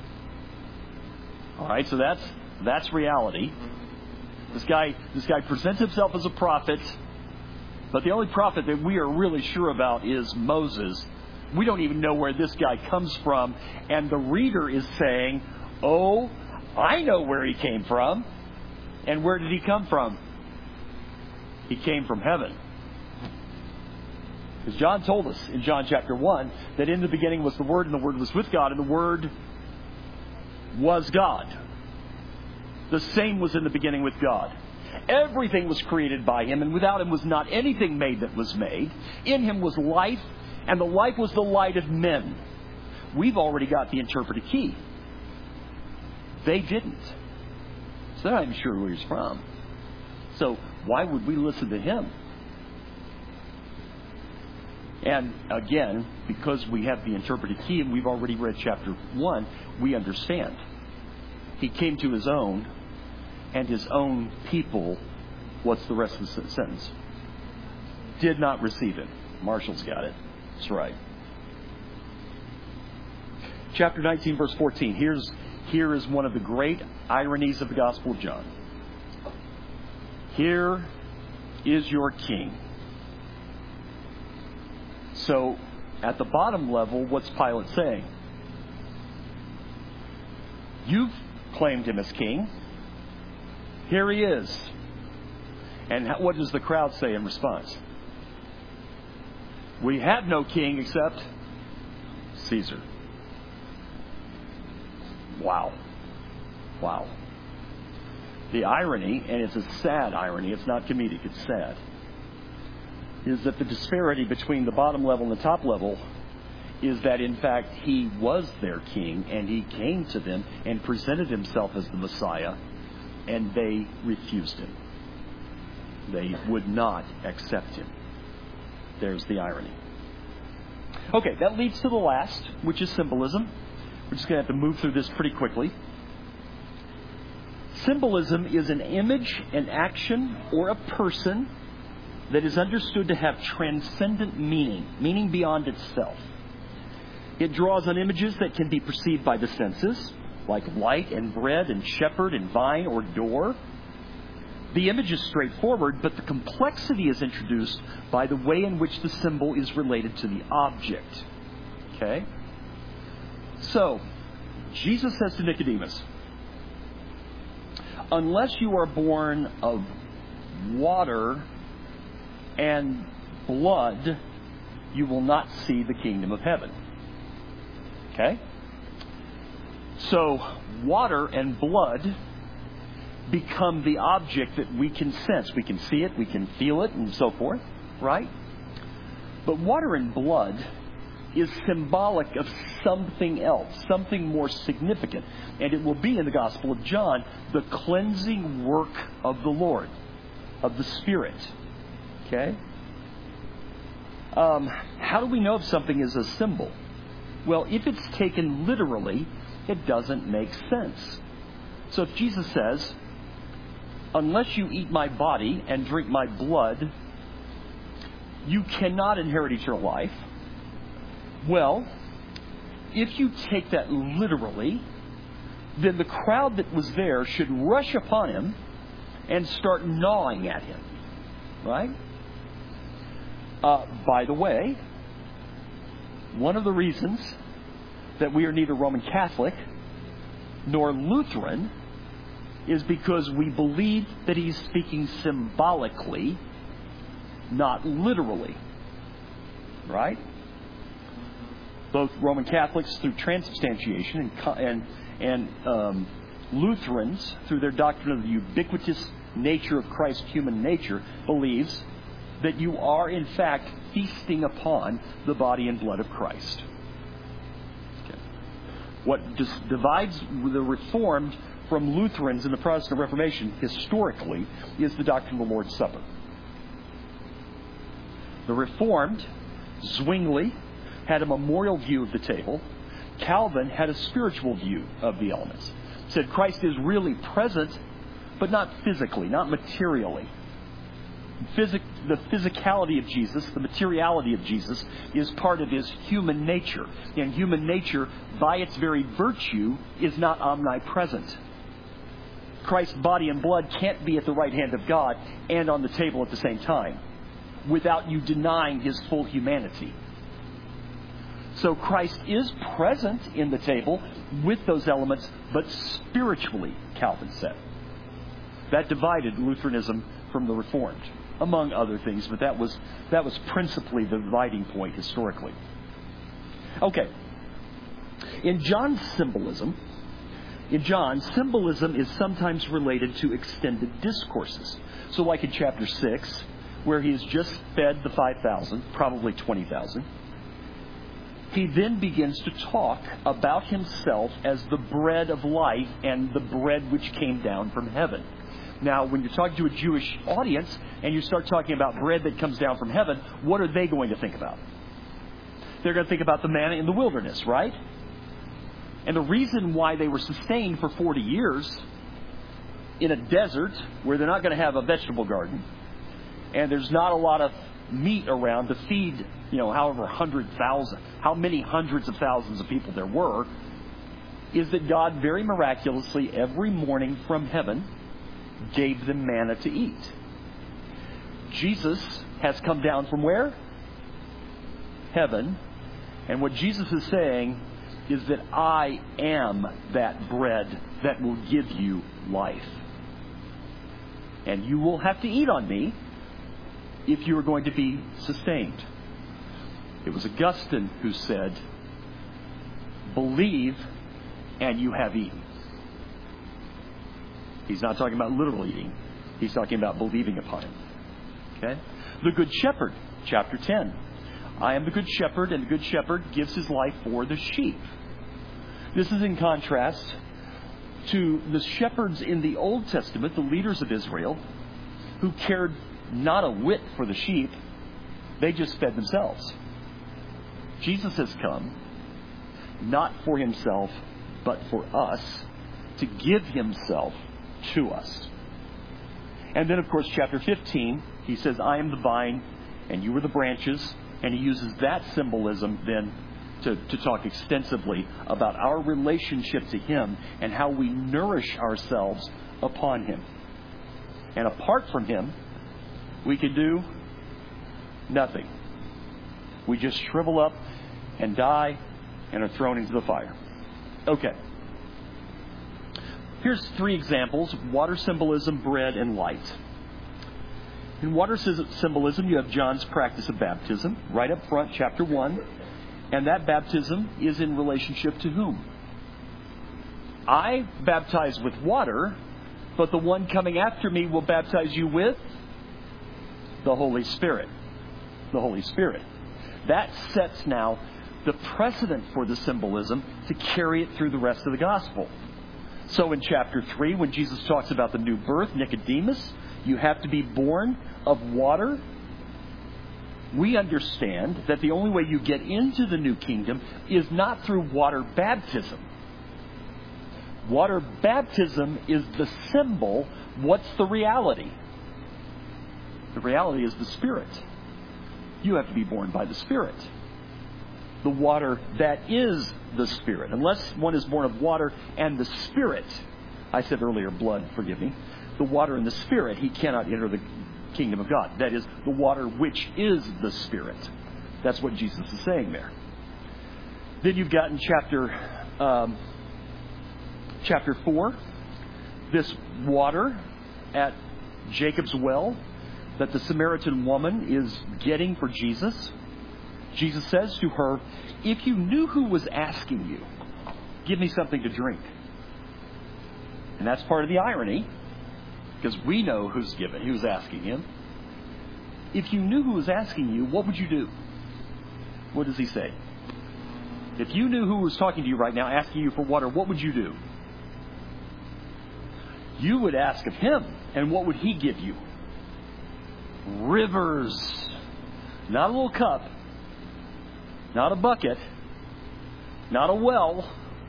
All right, so that's that's reality. This guy, this guy presents himself as a prophet, but the only prophet that we are really sure about is Moses. We don't even know where this guy comes from, and the reader is saying, "Oh, I know where he came from." And where did he come from? He came from heaven. Because John told us in John chapter one that in the beginning was the Word, and the Word was with God, and the Word was God. The same was in the beginning with God. Everything was created by Him, and without Him was not anything made that was made. In Him was life, and the life was the light of men. We've already got the interpretive key. They didn't. So they're not even sure where He's from. So why would we listen to Him? And again, because we have the interpretive key and we've already read chapter one, we understand. He came to His own, and His own people, what's the rest of the sentence? Did not receive Him. Marshall's got it. That's right. Chapter nineteen, verse fourteen. Here's, here is one of the great ironies of the Gospel of John. Here is your king. So, at the bottom level, what's Pilate saying? You've claimed him as king. Here he is. And what does the crowd say in response? We have no king except Caesar. Wow. Wow. The irony, and it's a sad irony, it's not comedic, it's sad, is that the disparity between the bottom level and the top level is that, in fact, he was their king, and he came to them and presented himself as the Messiah, and they refused him. They would not accept him. There's the irony. Okay, that leads to the last, which is symbolism. We're just going to have to move through this pretty quickly. Symbolism is an image, an action, or a person that is understood to have transcendent meaning, meaning beyond itself. It draws on images that can be perceived by the senses, like light and bread and shepherd and vine or door. The image is straightforward, but the complexity is introduced by the way in which the symbol is related to the object. Okay? So, Jesus says to Nicodemus, unless you are born of water and blood, you will not see the kingdom of heaven. Okay? So, water and blood become the object that we can sense. We can see it, we can feel it, and so forth, right? But water and blood is symbolic of something else, something more significant. And it will be in the Gospel of John, the cleansing work of the Lord, of the Spirit. Okay? Um, how do we know if something is a symbol? Well, if it's taken literally, it doesn't make sense. So if Jesus says, unless you eat my body and drink my blood, you cannot inherit eternal life. Well, if you take that literally, then the crowd that was there should rush upon him and start gnawing at him. Right? Uh, by the way, one of the reasons that we are neither Roman Catholic nor Lutheran is because we believe that he's speaking symbolically, not literally. Right? Both Roman Catholics through transubstantiation and and, and um, Lutherans through their doctrine of the ubiquitous nature of Christ's human nature believes that you are in fact feasting upon the body and blood of Christ. Okay. What dis- divides the Reformed from Lutherans in the Protestant Reformation historically is the doctrine of the Lord's Supper. The Reformed, Zwingli, had a memorial view of the table. Calvin had a spiritual view of the elements. Said Christ is really present, but not physically, not materially. Physic, the physicality of Jesus, the materiality of Jesus, is part of his human nature. And human nature, by its very virtue, is not omnipresent. Christ's body and blood can't be at the right hand of God and on the table at the same time without you denying his full humanity. So Christ is present in the table with those elements, but spiritually, Calvin said. That divided Lutheranism from the Reformed, among other things, but that was that was principally the dividing point historically. Okay. In John's symbolism, in John, symbolism is sometimes related to extended discourses. So like in chapter six, where he has just fed the five thousand, probably twenty thousand, he then begins to talk about himself as the bread of life and the bread which came down from heaven. Now, when you're talking to a Jewish audience and you start talking about bread that comes down from heaven, what are they going to think about? They're going to think about the manna in the wilderness, right? And the reason why they were sustained for forty years in a desert where they're not going to have a vegetable garden and there's not a lot of meat around to feed, you know, however hundred thousand, how many hundreds of thousands of people there were, is that God very miraculously every morning from heaven gave them manna to eat. Jesus has come down from where? Heaven. And what Jesus is saying is that I am that bread that will give you life. And you will have to eat on me if you are going to be sustained. It was Augustine who said, believe and you have eaten. He's not talking about literal eating. He's talking about believing upon him. Okay? The Good Shepherd, chapter ten. I am the Good Shepherd, and the Good Shepherd gives his life for the sheep. This is in contrast to the shepherds in the Old Testament, the leaders of Israel, who cared not a whit for the sheep. They just fed themselves. Jesus has come not for himself, but for us, to give himself to us. And then, of course, chapter fifteen, he says, I am the vine, and you are the branches. And he uses that symbolism then to, to talk extensively about our relationship to him and how we nourish ourselves upon him. And apart from him, we can do nothing. We just shrivel up and die and are thrown into the fire. Okay. Here's three examples: water symbolism, bread, and light. In water symbolism, you have John's practice of baptism, right up front, chapter one. And that baptism is in relationship to whom? I baptize with water, but the one coming after me will baptize you with the Holy Spirit. The Holy Spirit. That sets now the precedent for the symbolism to carry it through the rest of the gospel. So in chapter three, when Jesus talks about the new birth, Nicodemus, you have to be born of water. We understand that the only way you get into the new kingdom is not through water baptism. Water baptism is the symbol. What's the reality? The reality is the Spirit. You have to be born by the Spirit. The water that is the Spirit. Unless one is born of water and the Spirit, I said earlier blood, forgive me, the water and the Spirit, he cannot enter the kingdom of God. That is, the water which is the Spirit. That's what Jesus is saying there. Then you've got in chapter, um, chapter four, this water at Jacob's well that the Samaritan woman is getting for Jesus. Jesus says to her, if you knew who was asking you, give me something to drink. And that's part of the irony, because we know who's giving, who's asking him. If you knew who was asking you, what would you do? What does he say? If you knew who was talking to you right now, asking you for water, what would you do? You would ask of him, and what would he give you? Rivers. Not a little cup. Not a bucket. Not a well.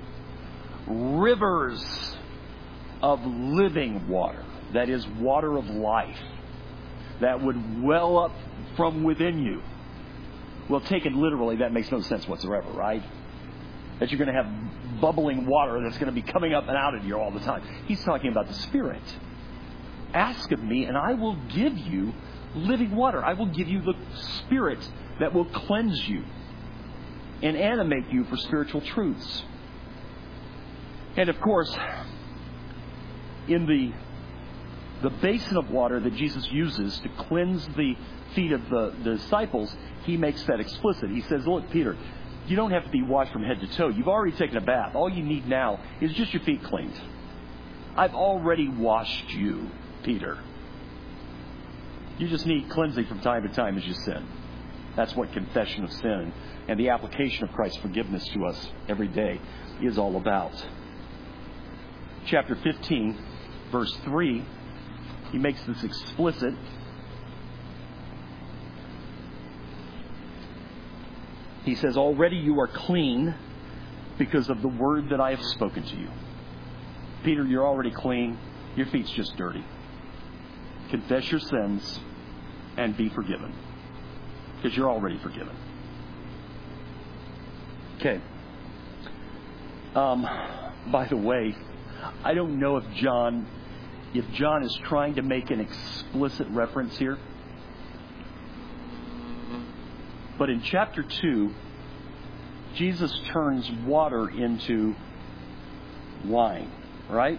Rivers of living water. That is water of life. That would well up from within you. Well, taken literally, that makes no sense whatsoever, right? That you're going to have bubbling water that's going to be coming up and out of you all the time. He's talking about the Spirit. Ask of me, and I will give you living water. I will give you the Spirit that will cleanse you and animate you for spiritual truths. And of course, in the the basin of water that Jesus uses to cleanse the feet of the, the disciples, he makes that explicit. He says, look, Peter, you don't have to be washed from head to toe. You've already taken a bath. All you need now is just your feet cleaned. I've already washed you, Peter. You just need cleansing from time to time as you sin. That's what confession of sin and the application of Christ's forgiveness to us every day is all about. Chapter fifteen, verse three, he makes this explicit. He says, already you are clean because of the word that I have spoken to you. Peter, you're already clean. Your feet's just dirty. Confess your sins and be forgiven. Because you're already forgiven. Okay. Um, by the way, I don't know if John, if John is trying to make an explicit reference here. But in chapter two, Jesus turns water into wine, right?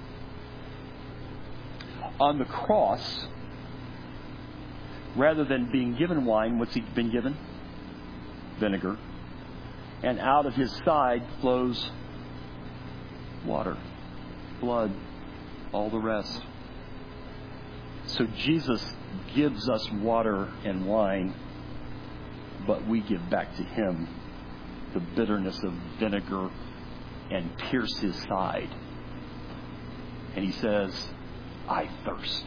On the cross, rather than being given wine, what's he been given? Vinegar. And out of his side flows water, blood, all the rest. So Jesus gives us water and wine, but we give back to him the bitterness of vinegar and pierce his side. And he says, I thirst.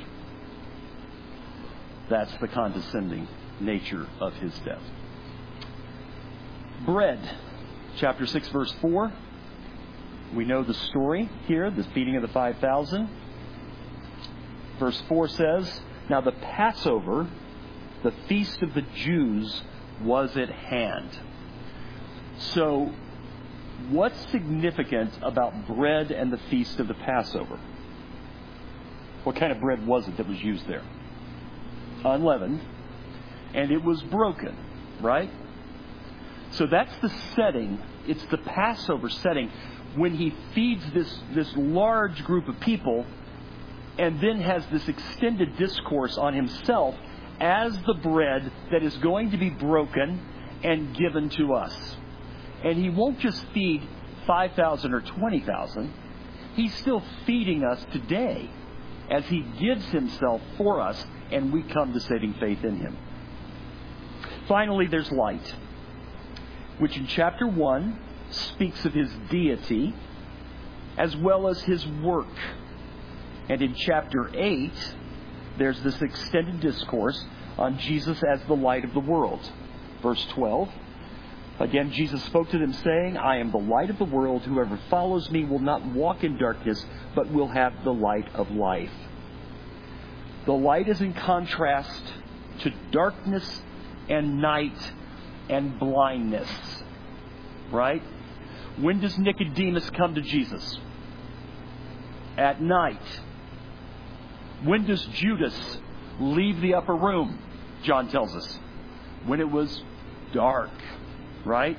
That's the condescending nature of his death. Bread, chapter six, verse four. We know the story here, the feeding of the five thousand. Verse four says, "Now the Passover, the feast of the Jews, was at hand." So, what's significant about bread and the feast of the Passover? What kind of bread was it that was used there? Unleavened. And it was broken, right? So that's the setting. It's the Passover setting when he feeds this, this large group of people and then has this extended discourse on himself as the bread that is going to be broken and given to us. And he won't just feed five thousand or twenty thousand. He's still feeding us today as he gives himself for us and we come to saving faith in him. Finally, there's light, which in chapter one speaks of his deity as well as his work. And in chapter eight, there's this extended discourse on Jesus as the light of the world. Verse twelve, again, Jesus spoke to them saying, "I am the light of the world. Whoever follows me will not walk in darkness, but will have the light of life." The light is in contrast to darkness and night and blindness. Right? When does Nicodemus come to Jesus? At night. When does Judas leave the upper room? John tells us. When it was dark. Right?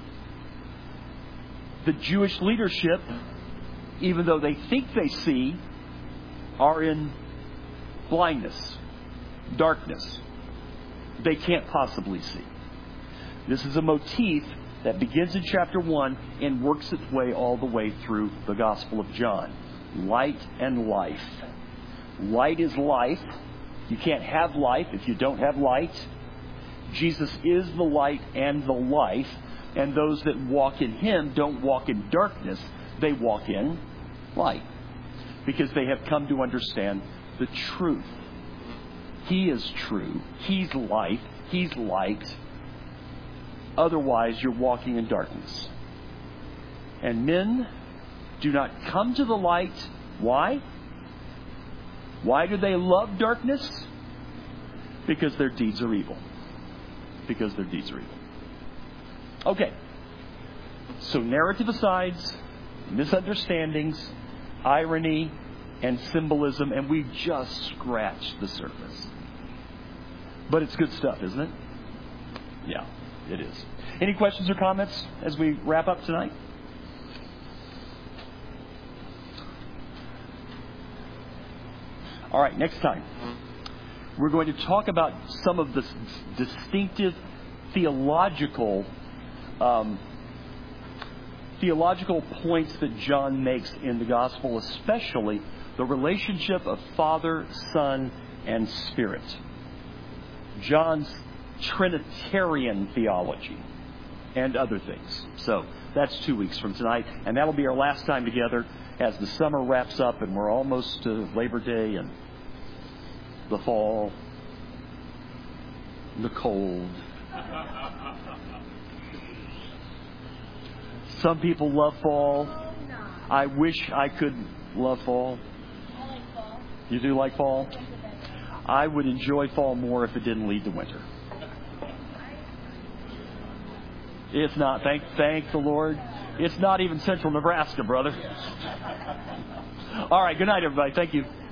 The Jewish leadership, even though they think they see, are in blindness, darkness. They can't possibly see. This is a motif that begins in chapter one and works its way all the way through the Gospel of John. Light and life. Light is life. You can't have life if you don't have light. Jesus is the light and the life, and those that walk in him don't walk in darkness, they walk in light, because they have come to understand the truth. He is true. He's life. He's light. Otherwise, you're walking in darkness. And men do not come to the light. Why? Why do they love darkness? Because their deeds are evil. Because their deeds are evil. Okay. So narrative asides, misunderstandings, irony, and symbolism, and we just scratched the surface. But it's good stuff, isn't it? Yeah, it is. Any questions or comments as we wrap up tonight? All right, next time, we're going to talk about some of the distinctive theological um, theological points that John makes in the gospel, especially the relationship of Father, Son, and Spirit. John's Trinitarian theology and other things. So that's two weeks from tonight, and that'll be our last time together as the summer wraps up and we're almost to Labor Day and the fall, the cold. Some people love fall. I wish I could love fall. I like fall. You do like fall? I would enjoy fall more if it didn't lead to winter. It's not. Thank, thank the Lord. It's not even central Nebraska, brother. All right. Good night, everybody. Thank you.